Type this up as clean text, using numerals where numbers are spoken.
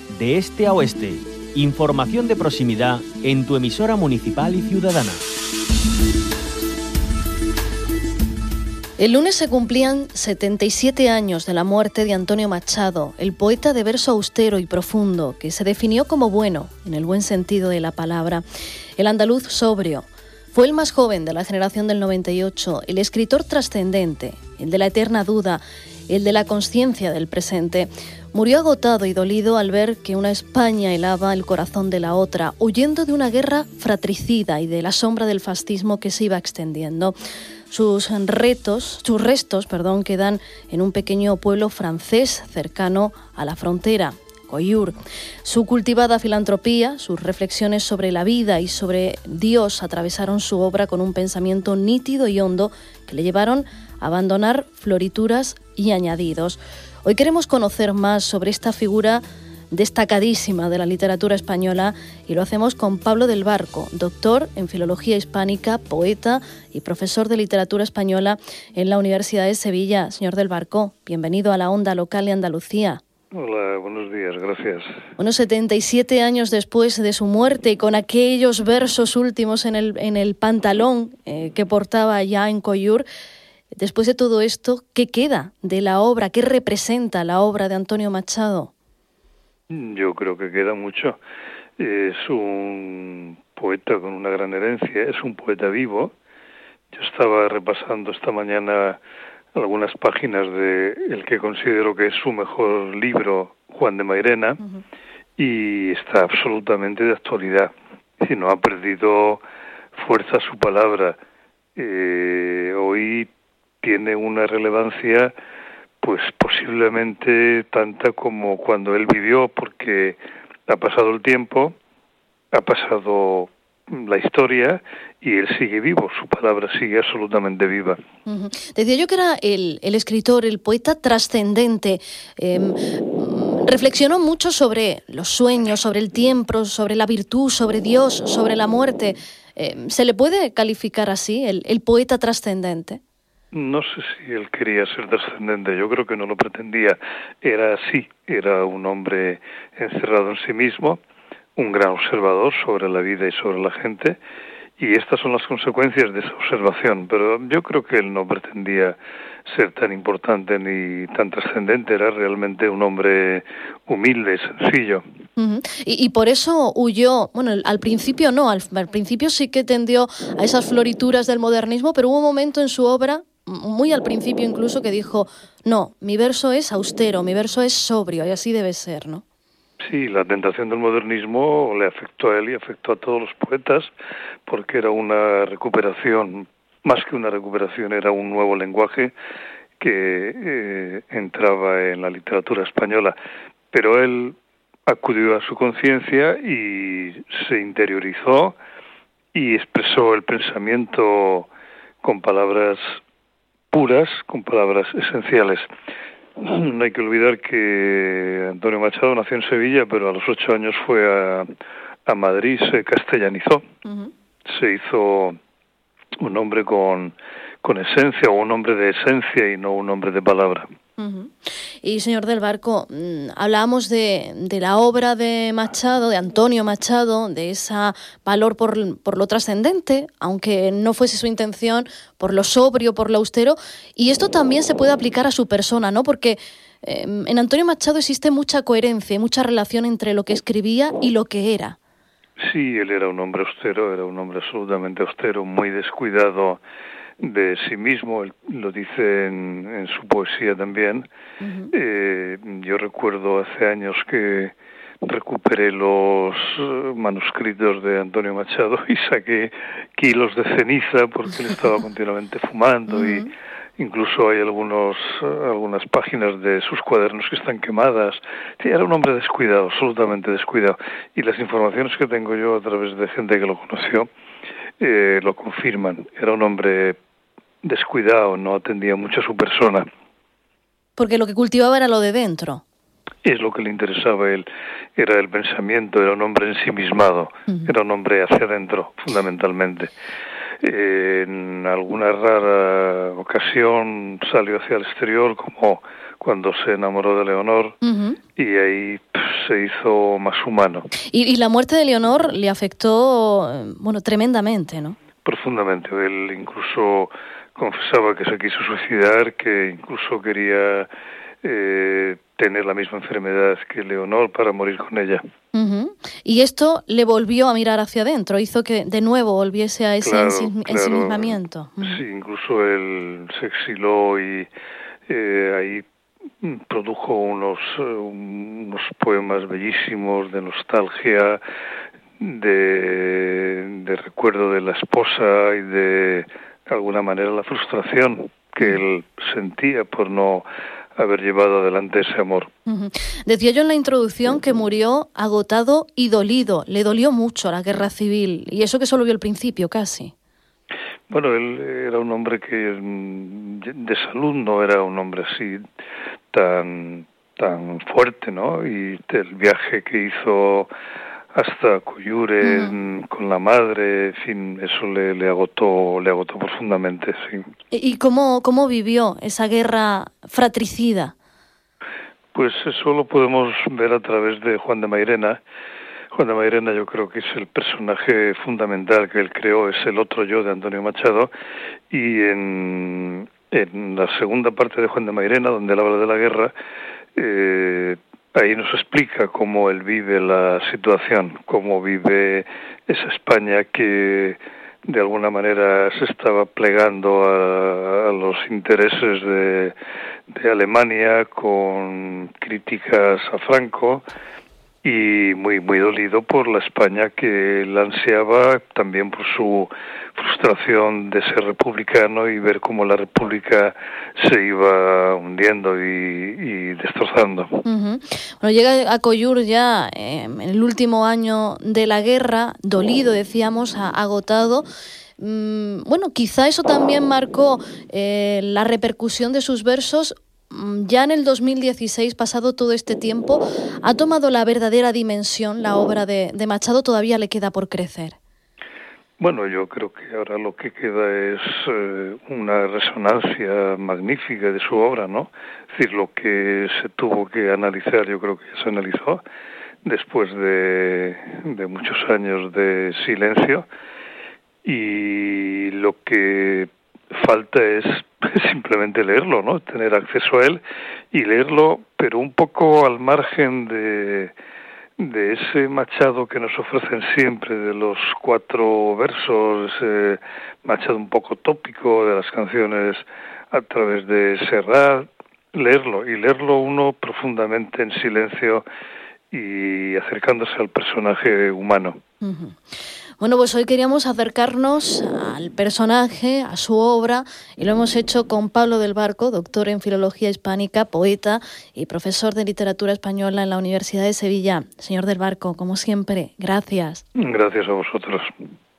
de este a oeste. Información de proximidad en tu emisora municipal y ciudadana. El lunes se cumplían 77 años de la muerte de Antonio Machado, el poeta de verso austero y profundo, que se definió como bueno, en el buen sentido de la palabra. El andaluz sobrio. Fue el más joven de la generación del 98, el escritor trascendente, el de la eterna duda, el de la consciencia del presente. Murió agotado y dolido al ver que una España helaba el corazón de la otra, huyendo de una guerra fratricida y de la sombra del fascismo que se iba extendiendo. Sus restos quedan en un pequeño pueblo francés cercano a la frontera, Coyur. Su cultivada filantropía, sus reflexiones sobre la vida y sobre Dios atravesaron su obra con un pensamiento nítido y hondo que le llevaron a abandonar florituras y añadidos. Hoy queremos conocer más sobre esta figura destacadísima de la literatura española y lo hacemos con Pablo del Barco, doctor en Filología Hispánica, poeta y profesor de literatura española en la Universidad de Sevilla. Señor del Barco, bienvenido a la Onda Local de Andalucía. Hola, buenos días, gracias. Bueno, 77 años después de su muerte y con aquellos versos últimos en el pantalón que portaba ya en Coyur, después de todo esto, ¿qué queda de la obra? ¿Qué representa la obra de Antonio Machado? Yo creo que queda mucho. Es un poeta con una gran herencia, es un poeta vivo. Yo estaba repasando esta mañana algunas páginas de el que considero que es su mejor libro, Juan de Mairena, y está absolutamente de actualidad. Si no ha perdido fuerza su palabra. Hoy tiene una relevancia pues posiblemente tanta como cuando él vivió, porque ha pasado el tiempo, ha pasado la historia y él sigue vivo, su palabra sigue absolutamente viva. Decía yo que era el escritor, el poeta trascendente. Reflexionó mucho sobre los sueños, sobre el tiempo, sobre la virtud, sobre Dios, sobre la muerte. ¿Se le puede calificar así, el poeta trascendente? No sé si él quería ser trascendente, yo creo que no lo pretendía. Era así, era un hombre encerrado en sí mismo, un gran observador sobre la vida y sobre la gente, y estas son las consecuencias de esa observación. Pero yo creo que él no pretendía ser tan importante ni tan trascendente, era realmente un hombre humilde, sencillo. Y por eso huyó, bueno, al principio no, al principio sí que tendió a esas florituras del modernismo, pero hubo un momento en su obra, muy al principio incluso, que dijo, no, mi verso es austero, mi verso es sobrio, y así debe ser, ¿no? Sí, la tentación del modernismo le afectó a él y afectó a todos los poetas, porque era una recuperación, más que una recuperación, era un nuevo lenguaje que entraba en la literatura española. Pero él acudió a su conciencia y se interiorizó y expresó el pensamiento con palabras puras, con palabras esenciales. No hay que olvidar que Antonio Machado nació en Sevilla, pero a los 8 años fue a Madrid, se castellanizó, se hizo un hombre con esencia, o un hombre de esencia y no un hombre de palabra. Y señor del Barco, hablábamos de la obra de Machado, de Antonio Machado, de ese valor por lo trascendente, aunque no fuese su intención, por lo sobrio, por lo austero, y esto también se puede aplicar a su persona, ¿no? Porque en Antonio Machado existe mucha coherencia y mucha relación entre lo que escribía y lo que era. Sí, él era un hombre austero, era un hombre absolutamente austero, muy descuidado de sí mismo, él lo dice en su poesía también. Yo recuerdo hace años que recuperé los manuscritos de Antonio Machado y saqué kilos de ceniza porque él estaba continuamente fumando y incluso hay algunas páginas de sus cuadernos que están quemadas. Sí, era un hombre descuidado, absolutamente descuidado. Y las informaciones que tengo yo a través de gente que lo conoció lo confirman. Era un hombre descuidado, no atendía mucho a su persona. Porque lo que cultivaba era lo de dentro. Es lo que le interesaba a él, era el pensamiento, era un hombre ensimismado, era un hombre hacia adentro, fundamentalmente. En alguna rara ocasión salió hacia el exterior, como cuando se enamoró de Leonor, y ahí se hizo más humano. Y la muerte de Leonor le afectó, tremendamente, ¿no? Profundamente. Él incluso confesaba que se quiso suicidar, que incluso quería tener la misma enfermedad que Leonor para morir con ella. Uh-huh. Y esto le volvió a mirar hacia adentro, hizo que de nuevo volviese a ese ensimismamiento. Uh-huh. Sí, incluso él se exiló y ahí produjo unos poemas bellísimos de nostalgia, de recuerdo de la esposa y de alguna manera la frustración que él sentía por no haber llevado adelante ese amor. Uh-huh. Decía yo en la introducción que murió agotado y dolido. Le dolió mucho la guerra civil, y eso que solo vio el principio casi. Bueno, él era un hombre que de salud no era un hombre así tan fuerte, ¿no? Y el viaje que hizo hasta Coyure con la madre, en fin, eso le agotó profundamente, sí. ¿Y cómo vivió esa guerra fratricida? Pues eso lo podemos ver a través de Juan de Mairena. Juan de Mairena yo creo que es el personaje fundamental que él creó, es el otro yo de Antonio Machado, y en la segunda parte de Juan de Mairena, donde él habla de la guerra, ahí nos explica cómo él vive la situación, cómo vive esa España que de alguna manera se estaba plegando a los intereses de Alemania, con críticas a Franco, y muy dolido por la España que él ansiaba, también por su frustración de ser republicano y ver cómo la república se iba hundiendo y destrozando. Uh-huh. Bueno, llega a Coyur ya en el último año de la guerra, dolido, decíamos, agotado. Quizá eso también marcó la repercusión de sus versos. Ya en el 2016, pasado todo este tiempo, ¿ha tomado la verdadera dimensión la obra de Machado? ¿Todavía le queda por crecer? Bueno, yo creo que ahora lo que queda es una resonancia magnífica de su obra, ¿no? Es decir, lo que se tuvo que analizar, yo creo que ya se analizó después de muchos años de silencio, y lo que falta es simplemente leerlo, ¿no? Tener acceso a él y leerlo, pero un poco al margen de ese Machado que nos ofrecen siempre, de los 4 versos, Machado un poco tópico, de las canciones a través de Serrat, leerlo uno profundamente en silencio y acercándose al personaje humano. Uh-huh. Bueno, pues hoy queríamos acercarnos al personaje, a su obra, y lo hemos hecho con Pablo del Barco, doctor en Filología Hispánica, poeta y profesor de Literatura Española en la Universidad de Sevilla. Señor del Barco, como siempre, gracias. Gracias a vosotros.